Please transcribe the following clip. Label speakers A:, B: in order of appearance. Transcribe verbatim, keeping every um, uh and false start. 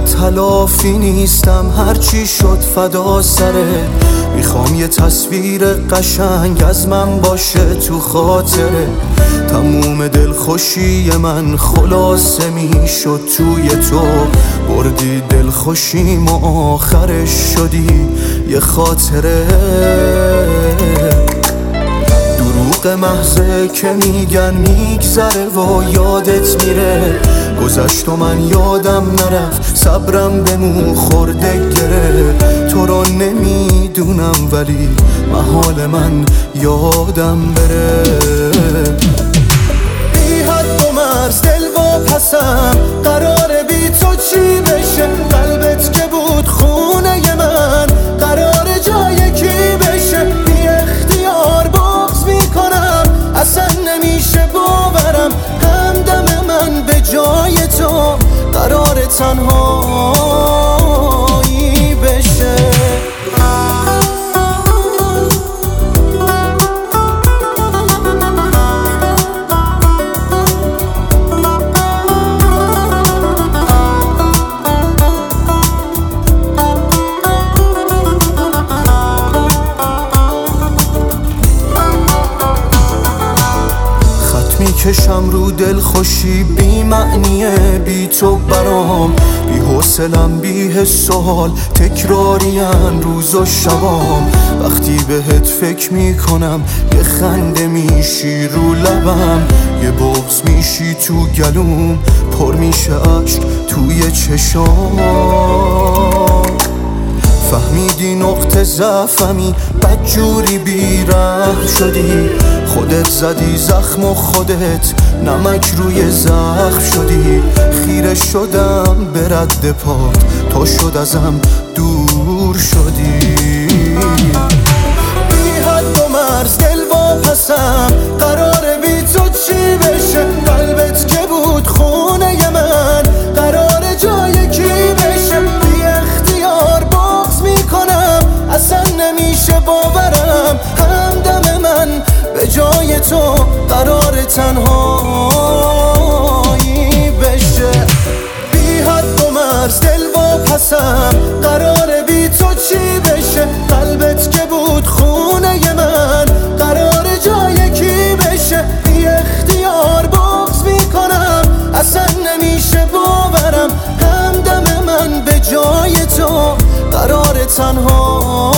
A: تلافی نیستم، هرچی شد فدا سره. میخوام یه تصویر قشنگ از من باشه تو خاطره. تموم دلخوشی من خلاصه میشد توی تو. بردی دلخوشیم و آخرش شدی یه خاطره. دروغ محضه که میگن میگذره و یادت میره. گذشت و من یادم نرفت، صبرم بمون خورده گره. تو رو نمیدونم ولی محال من یادم بره. بی حد و مرز دل و پسم، قراره بی تو چی بشه؟ قلبت که بود خونه من، قراره جای کی بشه؟ بی اختیار بغض میکنم، اصلا نمیشه باورم. همدم من به جای تو قرار تنهایی بشه. کشم رو دل خوشی بی معنیه بی تو برام. بی حوصلم بی حس و حال تکرارین روز و شبام. وقتی بهت فکر میکنم یه خنده میشی رو لبم، یه بغض میشی تو گلوم، پر میشه عشق توی چشام. فهمیدی نقطه ضعفمی، بدجوری بی‌رحم شدی. خودت زدی زخم و خودت نمک روی زخم شدی. خیره شدم به رد پات، تو شد ازم دور شدی. بی حد و مرز دل و پسم، قراره بی تو چی بشه؟ قلبت که بود خونه من، قراره جای کی بشه؟ بی اختیار بغض میکنم، اصلا نمیشه باورم. همدم من به جای تو قرار تنهایی بشه. بی حد و مرز دل و پسم، قراره بی تو چی بشه؟ قلبت که بود خونه من، قراره جای کی بشه؟ بی اختیار بغض میکنم، اصلا نمیشه باورم. همدم من به جای تو قرار تنهایی